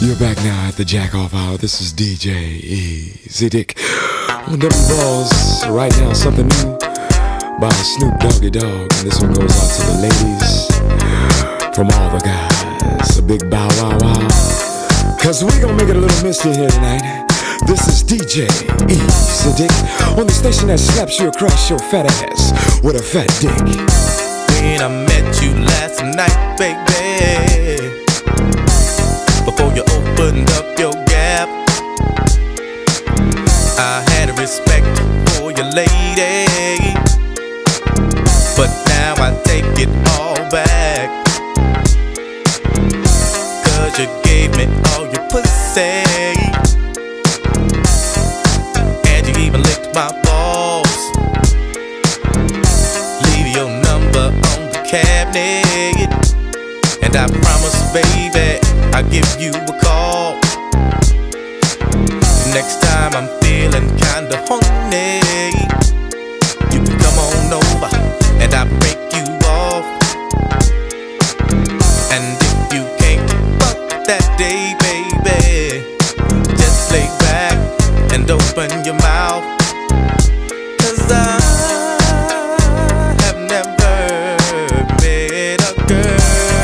You're back now at the Jack Off Hour. This is DJ Easy Dick on them balls. Right now, something new by Snoop Doggy Dogg. And this one goes out to the ladies from all the guys. A big bow wow wow. Cause we gonna make it a little misty here tonight. This is DJ Easy Dick on the station that slaps you across your fat ass with a fat dick. When I met you last night, baby, before you opened up your gap, I had a respect for your lady, but now I take it all back. Cause you gave me all your pussy, and you even licked my balls. Leave your number on the cabinet, and I promise, baby, I'll give you a call. Next time I'm feeling kinda horny, you can come on over and I'll break you off. And if you can't fuck that day, baby, just lay back and open your mouth. Cause I have never met a girl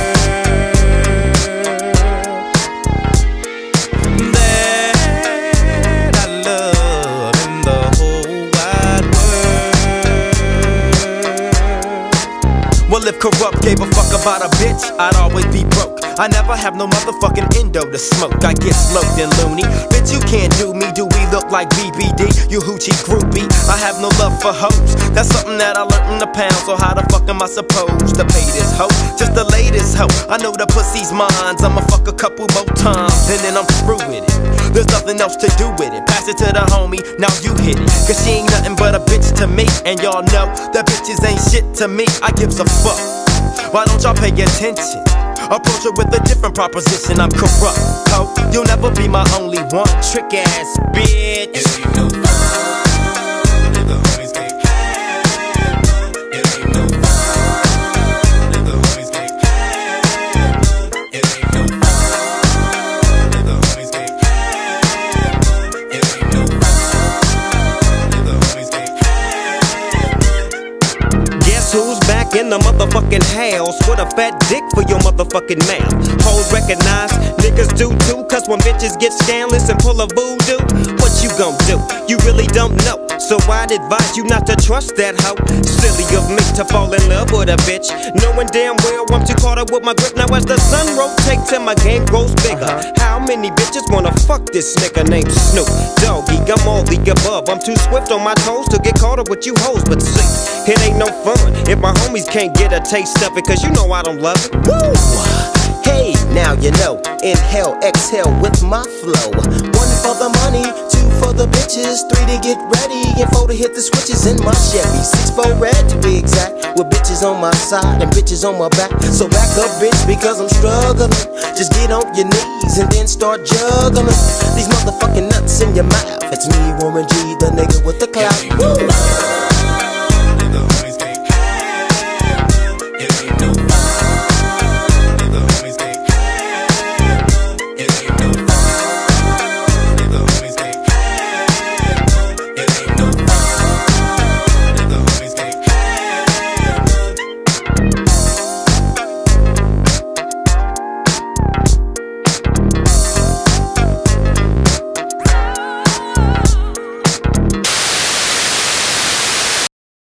if corrupt gave a fuck about a bitch, I'd always be broke. I never have no motherfucking endo to smoke. I get sloped and loony. Bitch, you can't do me. Do we look like BBD? You hoochie groupie. I have no love for hoes. That's something that I learned in the pound. So how the fuck am I supposed to pay this hoe? Just the latest hoe. I know the pussy's mine. I'ma fuck a couple more times and then I'm through with it. There's nothing else to do with it. Pass it to the homie, now you hit it. Cause she ain't nothing but a bitch to me. And y'all know that bitches ain't shit to me. I gives a fuck. Why don't y'all pay attention? Approach her with a different proposition. I'm corrupt, ho. You'll never be my only one. Trick ass bitch. It ain't no fun if the homies can't have none. It ain't no fun if the homies can't have none. It ain't no fun if the homies can't have none. It ain't no fun if the homies can't have none. Guess who's back in the motherfucking house with a fat dick for your motherfucking mouth? Hoes recognize, niggas do too. Cause when bitches get scandalous and pull a voodoo, what you gon' do? You really don't know. So I'd advise you not to trust that hoe. Silly of me to fall in love with a bitch, knowing damn well I'm too caught up with my grip. Now as the sun rotates and my game grows bigger, how many bitches wanna fuck this nigga named Snoop Doggy? I'm all the above. I'm too swift on my toes to get caught up with you hoes. But see, it ain't no fun if my homies can't get a taste of it. Cause you know I don't love it. Woo! Hey, now you know. Inhale, exhale with my flow. 1 for the money, 2 for the bitches, 3 to get ready, and 4 to hit the switches in my Chevy. 6 for red to be exact, with bitches on my side and bitches on my back. So back up, bitch, because I'm struggling. Just get on your knees and then start juggling these motherfucking nuts in your mouth. It's me, Warren G, the nigga with the clout. Woo!